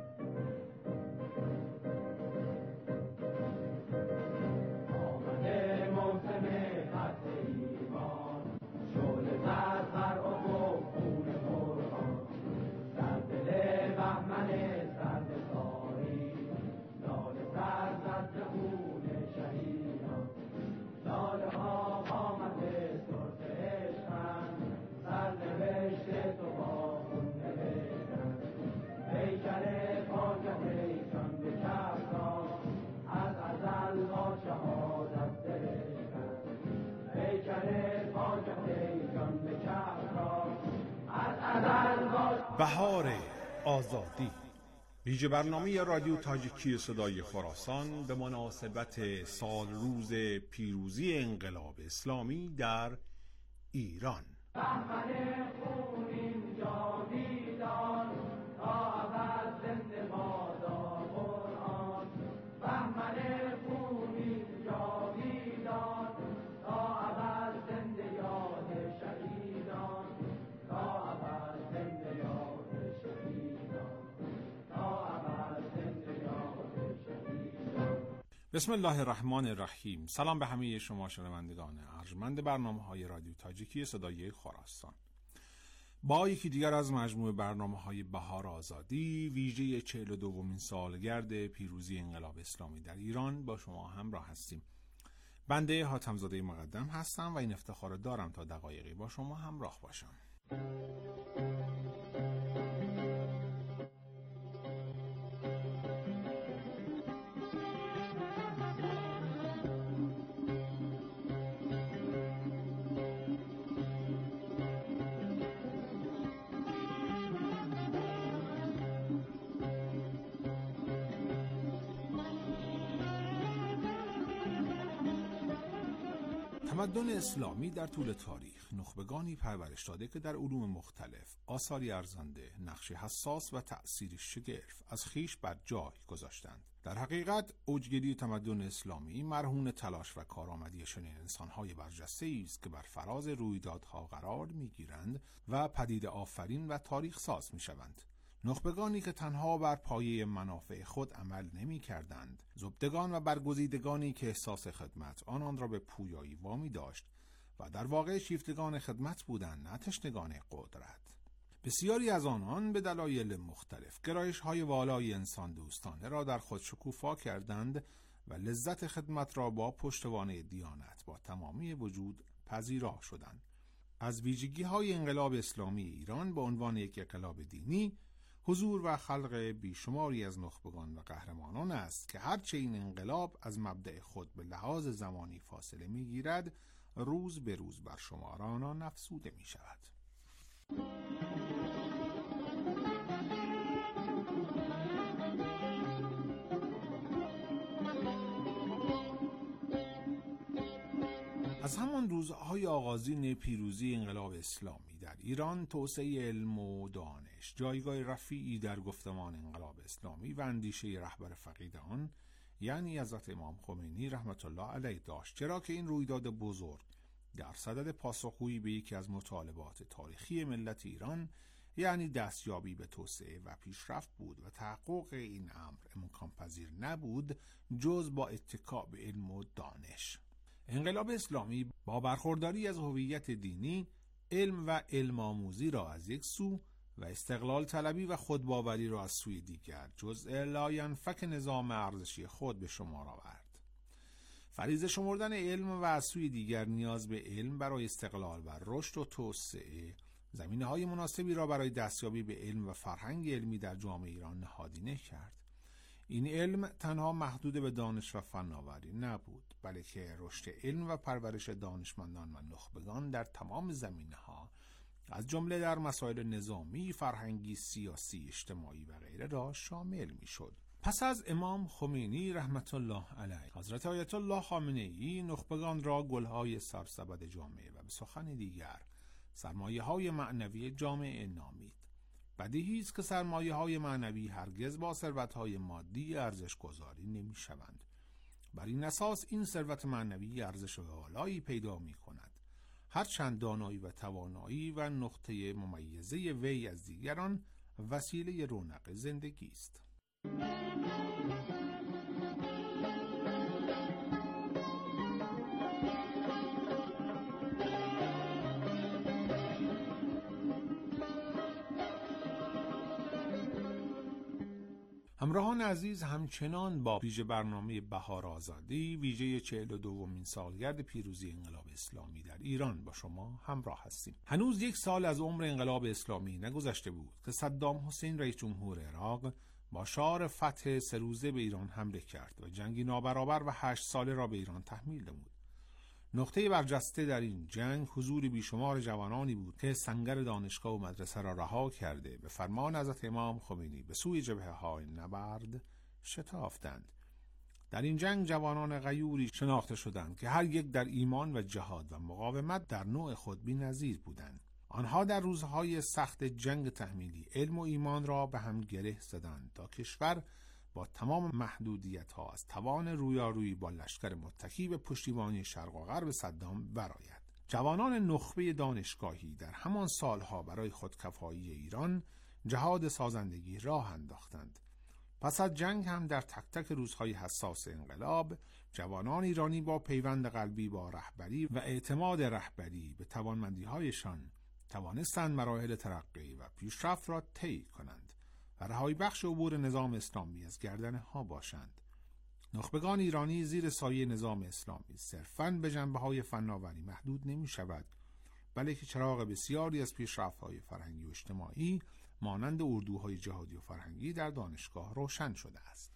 بهار آزادی، ویژه برنامه رادیو تاجیکی صدای خراسان به مناسبت سال روز پیروزی انقلاب اسلامی در ایران. بسم الله الرحمن الرحیم. سلام به همه شما شنوندگان ارجمند برنامه‌های رادیو تاجیکی صدای خراسان. با یکی دیگر از مجموعه برنامه‌های بهار آزادی ویژه 42مین سالگرد پیروزی انقلاب اسلامی در ایران با شما همراه هستیم. بنده حاتم‌زاده مقدم هستم و این افتخار دارم تا دقایقی با شما همراه باشم. تمدن اسلامی در طول تاریخ نخبگانی پرورش داده که در علوم مختلف آثاری ارزنده، نقش حساس و تأثیری شگرف از خویش بر جای گذاشتند. در حقیقت اوجگیری تمدن اسلامی مرهون تلاش و کارآمدی چنین انسان‌های برجسته‌ای است که بر فراز رویدادها قرار می‌گیرند و پدیده آفرین و تاریخ ساز می‌شوند. نخبگانی که تنها بر پایه منافع خود عمل نمی کردند، زبدگان و برگزیدگانی که احساس خدمت آنان را به پویایی وامی داشت و در واقع شیفتگان خدمت بودند، نه تشنگان قدرت. بسیاری از آنان به دلایل مختلف گرایش‌های والای انسان دوستانه را در خود شکوفا کردند و لذت خدمت را با پشتوانه دیانت با تمامی وجود پذیرا شدند. از ویژگی‌های انقلاب اسلامی ایران به عنوان یک انقلاب دینی، حضور و خلق بیشماری از نخبگان و قهرمانان است که هرچه این انقلاب از مبدأ خود به لحاظ زمانی فاصله می‌گیرد، روز به روز بر شمار آنان افزوده می‌شود. از همان روزهای آغازین پیروزی انقلاب اسلامی در ایران، توسعه علم و دانش جایگاه رفیعی در گفتمان انقلاب اسلامی و اندیشه رهبر فقید آن، یعنی حضرت امام خمینی رحمت الله علیه داشت، چرا که این رویداد بزرگ در صدد پاسخگویی به یکی از مطالبات تاریخی ملت ایران، یعنی دستیابی به توسعه و پیشرفت بود و تحقق این امر امکان پذیر نبود جز با اتکا به علم و دانش. انقلاب اسلامی با برخورداری از هویت دینی، علم و علم آموزی را از یک سو و استقلال طلبی و خودباوری را از سوی دیگر جزء لاینفک نظام ارزشی خود به شمار آورد. فریضه شمردن علم و از سوی دیگر نیاز به علم برای استقلال و رشد و توسعه زمینه‌های مناسبی را برای دستیابی به علم و فرهنگ علمی در جامعه ایران نهادینه کرد. این علم تنها محدود به دانش و فناوری نبود، بلکه رشد علم و پرورش دانشمندان و نخبگان در تمام زمینه‌ها از جمله در مسائل نظامی، فرهنگی، سیاسی، اجتماعی و غیره را شامل می‌شد. پس از امام خمینی رحمت الله علیه، حضرت آیت الله خامنه‌ای نخبگان را گل‌های سرسبد جامعه و به سخن دیگر سرمایه‌های معنوی جامعه نامید. بدیهی است که سرمایه‌های معنوی هرگز با ثروت‌های مادی ارزش گذاری نمی‌شوند. بر این اساس این ثروت معنوی ارزش والایی پیدا می‌کند. هرچند دانایی و توانایی و نقطه ممیزه وی از دیگران وسیله رونق زندگی است. همراهان عزیز، همچنان با ویژه برنامه بهار آزادی، ویژه 42مین سالگرد پیروزی انقلاب اسلامی در ایران با شما همراه هستیم. هنوز 1 سال از عمر انقلاب اسلامی نگذشته بود که صدام حسین رئیس جمهور عراق با شعار فتح 3 روزه به ایران حمله کرد و جنگی نابرابر و 8 ساله را به ایران تحمیل نمود. نقطه برجسته در این جنگ حضور بیشمار جوانانی بود که سنگر دانشگاه و مدرسه را رها کرده به فرمان حضرت امام خمینی به سوی جبهه‌های نبرد شتافتند. در این جنگ جوانان غیوری شناخته شدند که هر یک در ایمان و جهاد و مقاومت در نوع خود بی‌نظیر بودند. آنها در روزهای سخت جنگ تحمیلی علم و ایمان را به هم گره زدند تا کشور با تمام محدودیت‌ها از توان رویارویی با لشکر متکی به پشتیبانی شرق و غرب صدام برآید. جوانان نخبه دانشگاهی در همان سالها برای خودکفایی ایران جهاد سازندگی راه انداختند. پس از جنگ هم در تک تک روزهای حساس انقلاب، جوانان ایرانی با پیوند قلبی با رهبری و اعتماد رهبری به توانمندی‌هایشان توانستند مراحل ترقی و پیشرفت را طی کنند و رهایی بخش عبور نظام اسلامی از گردنه ها باشند. نخبگان ایرانی زیر سایه نظام اسلامی صرفاً به جنبه‌های فناوری محدود نمی شود، بلکه چراغ بسیاری از پیشرفت‌های فرهنگی و اجتماعی مانند اردوهای جهادی و فرهنگی در دانشگاه روشن شده است.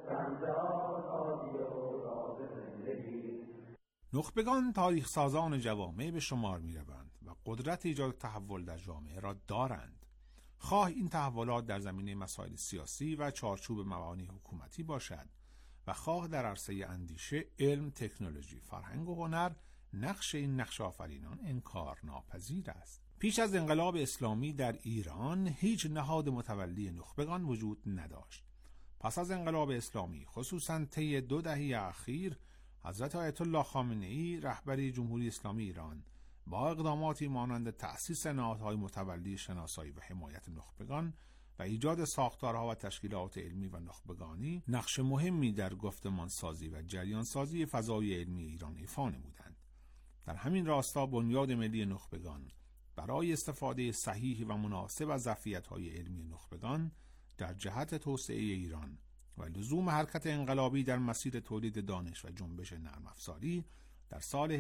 نخبگان تاریخ سازان جوامع به شمار می روند و قدرت ایجاد تحول در جامعه را دارند. خواه این تحولات در زمینه مسائل سیاسی و چارچوب مبانی حکومتی باشد و خواه در عرصه اندیشه، علم، تکنولوژی، فرهنگ و هنر، نقش این نقش آفرینان انکار ناپذیر است. پیش از انقلاب اسلامی در ایران هیچ نهاد متولی نخبگان وجود نداشت. پس از انقلاب اسلامی خصوصاً طی 2 دهه اخیر حضرت آیت الله خامنه‌ای رهبر جمهوری اسلامی ایران با اقداماتی مانند تأسیس نهادهای متولی شناسایی و حمایت نخبگان و ایجاد ساختارها و تشکیلات علمی و نخبگانی نقش مهمی در گفتمانسازی و جریانسازی فضای علمی ایران ایفا نمودند. در همین راستا بنیاد ملی نخبگان برای استفاده صحیح و مناسب از ظرفیت‌های علمی نخبگان در جهت توسعه ایران و لزوم حرکت انقلابی در مسیر تولید دانش و جنبش نرم افزاری در سال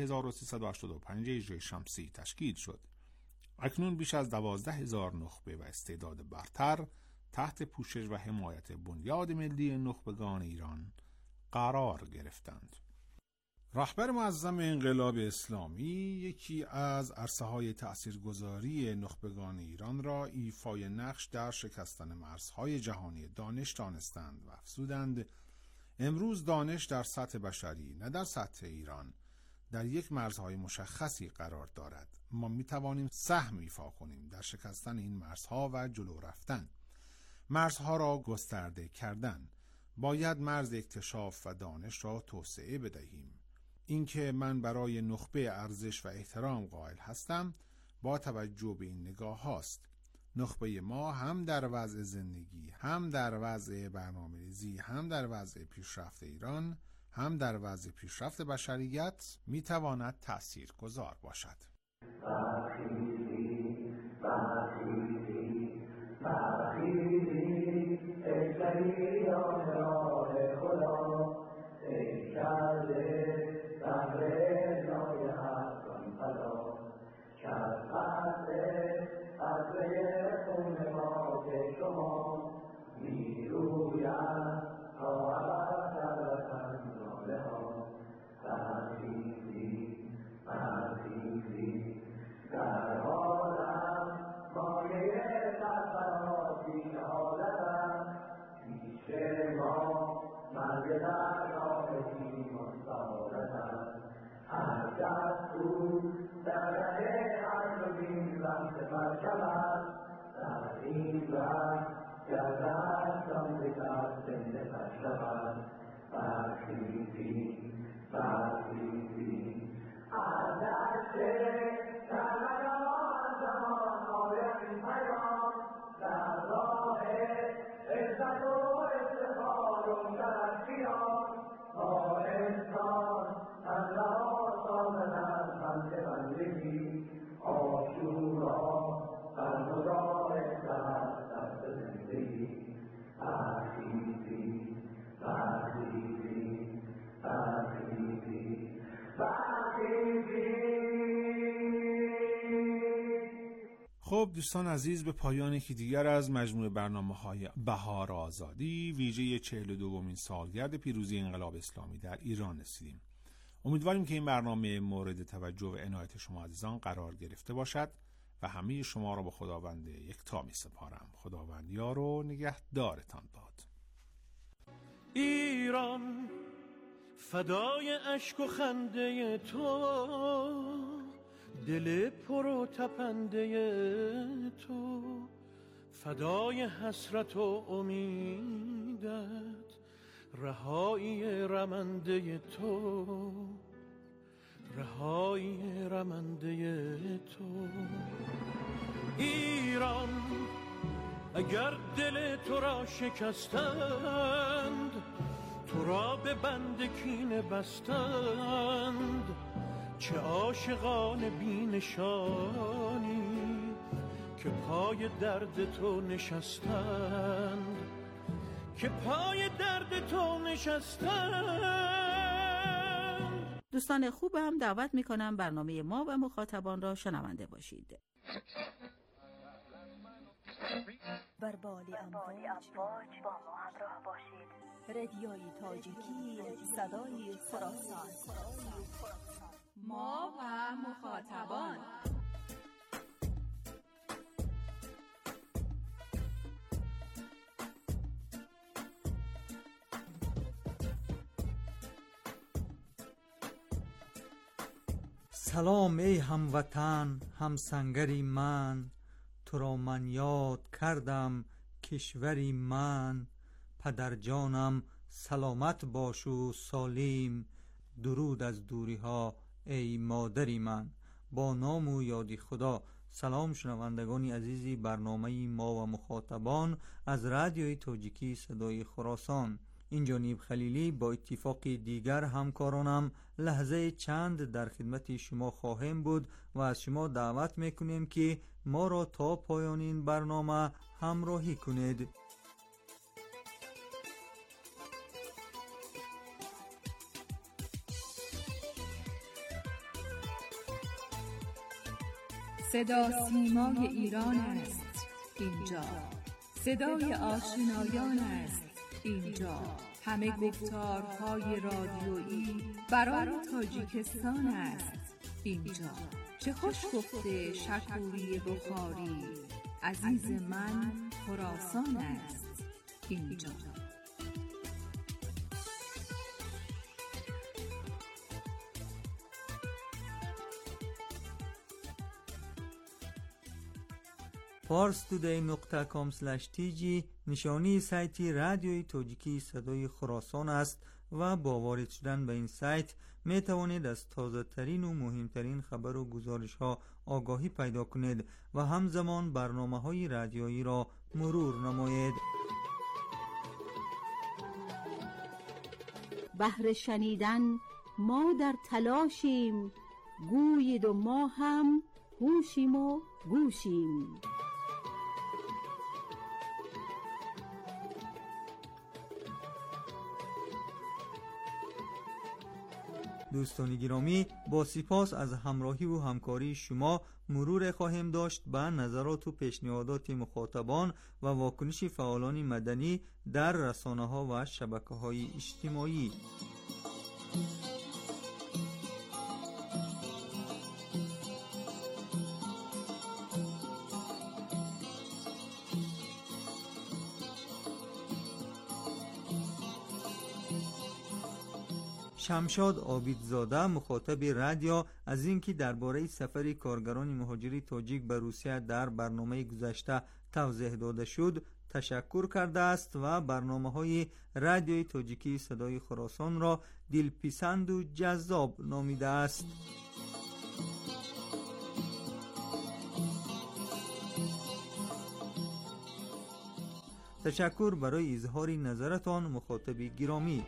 1385 هجری شمسی تشکیل شد. اکنون بیش از 12,000 نخبه و استعداد برتر تحت پوشش و حمایت بنیاد ملی نخبگان ایران قرار گرفتند. رهبر معظم انقلاب اسلامی یکی از عرصه‌های تأثیرگذاری نخبگان ایران را ایفای نقش در شکستن مرزهای جهانی دانش دانستند و افزودند امروز دانش در سطح بشری نه در سطح ایران در یک مرزهای مشخصی قرار دارد. ما می توانیم سهم ایفا کنیم در شکستن این مرزها و جلو رفتن. مرزها را گسترده کردن. باید مرز اکتشاف و دانش را توسعه بدهیم. اینکه من برای نخبه ارزش و احترام قائل هستم با توجه به این نگاه هاست. نخبه ما هم در وضع زندگی، هم در وضع برنامه‌ریزی، هم در وضع پیشرفت ایران، هم در وضع پیشرفت بشریت میتواند تأثیرگذار باشد. خب دوستان عزیز، به پایان یکی دیگر از مجموعه برنامه‌های بهار آزادی ویژه 42مین سالگرد پیروزی انقلاب اسلامی در ایران رسیدیم. امیدواریم که این برنامه مورد توجه و عنایت شما عزیزان قرار گرفته باشد و همه شما را به خداوند یکتا می‌سپارم. خداوند یار و نگهدارتان باد. ایران فدای اشک و خنده تو، دل پر و تپنده تو، فدای حسرت و امیدت، رهایی رمنده تو، رهایی رمنده تو. ایران اگر دل تو را شکستند، تو را به بند کینه بستند، چه عاشقان بی نشانی که پای درد تو نشستند، که پای درد تو نشستند. دوستان خوبم دعوت میکنم برنامه ما و مخاطبان را شنونده باشید. بر بالای امواج با ما همراه باشید. رادیوی تاجیکی صدای خراسان. ما و مخاطبان. سلام ای هموطن همسنگری من، تو را من یاد کردم کشوری من. پدر جانم سلامت باش و سالیم، درود از دوری ها ای مادری من. با نام و یادی خدا. سلام شنوندگان عزیزی برنامه ما و مخاطبان از رادیوی تاجیکی صدای خراسان. اینجا نیب خلیلی با اتفاق دیگر همکارانم لحظه چند در خدمت شما خواهیم بود و از شما دعوت میکنیم که ما را تا پایان این برنامه همراهی کنید. صدا سیمای ایران است اینجا، صدای آشنایان است اینجا، همه گفتارهای رادیویی برای تاجیکستان است اینجا. چه خوش گفته شکوری بخاری، عزیز من خراسان است اینجا. parstoday.com/tg نشانی سایت رادیوی تاجیکی صدای خراسان است و با وارد شدن به این سایت می توانید از تازه ترین و مهمترین خبر و گزارش ها آگاهی پیدا کنید و همزمان برنامه های رادیویی را مرور نمایید. بهر شنیدن ما در تلاشیم، گویید و ما هم هوشیم و گوشیم. دوستان گرامی، با سپاس از همراهی و همکاری شما مرور خواهیم داشت به نظرات و پیشنهادات مخاطبان و واکنش فعالان مدنی در رسانه‌ها و شبکه‌های اجتماعی. شمشاد عابدزاده مخاطب رادیو از اینکه درباره سفر کارگران مهاجری تاجیک به روسیه در برنامه گذشته توضیح داده شد تشکر کرده است و برنامه‌های رادیوی تاجیکی صدای خراسان را دلپسند و جذاب نامیده است. تشکر برای اظهار نظرتان مخاطب گرامی.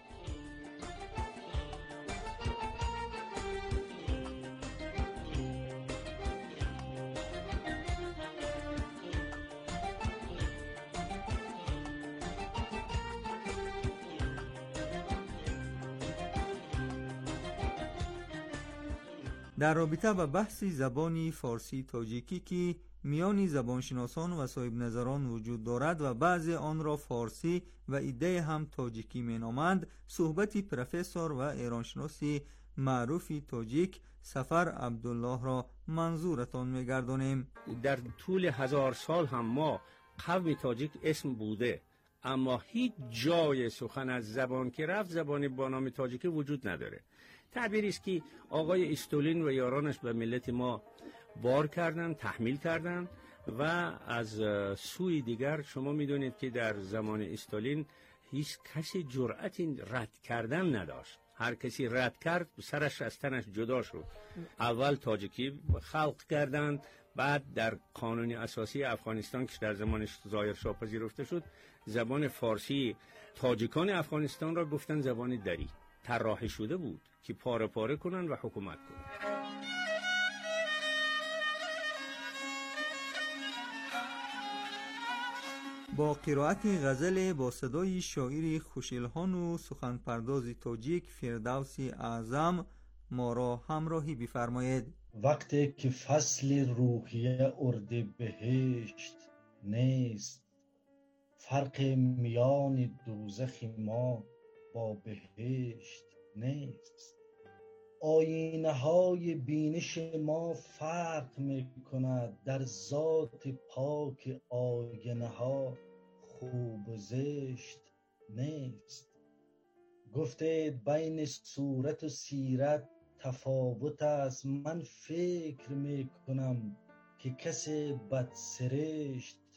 در رابطه با بحث زبان فارسی تاجیکی که میان زبانشناسان و صاحب نظران وجود دارد و بعضی آن را فارسی و ایده هم تاجیکی مینامند، صحبت پروفسور و ایرانشناسی معروف تاجیک سفر عبدالله را منظورتان میگردانیم. در طول 1000 سال هم ما قوم تاجیک اسم بوده، اما هیچ جای سخن از زبان که رفت زبانی با نام تاجیکی وجود نداره. تعبیری است که آقای استالین و یارانش به ملت ما بار کردن، تحمیل کردن و از سوی دیگر شما میدونید که در زمان استالین هیچ کسی جرأت رد کردن نداشت. هر کسی رد کرد سرش از تنش جدا شد. اول تاجیکی خلق کردند، بعد در قانون اساسی افغانستان که در زمانش ظاهر شاه پذیرفته شد زبان فارسی تاجیکان افغانستان را گفتن زبان دری. طراحی شده بود که پاره پاره کنن و حکومت کنن. با قرائت غزل با صدای شاعر خوش‌الحان و سخنپرداز تاجیک فردوس اعظم ما را همراهی بفرمایید. وقتی که فصل روحیه اردیبهشت نیست، فرق میان دوزخ ما با بهشت نیست. آینه های بینش ما فرق می کند، در ذات پاک آینه ها خوب و زشت نیست. گفته بین صورت و سیرت تفاوت است، من فکر می کنم که کسی بدسرشت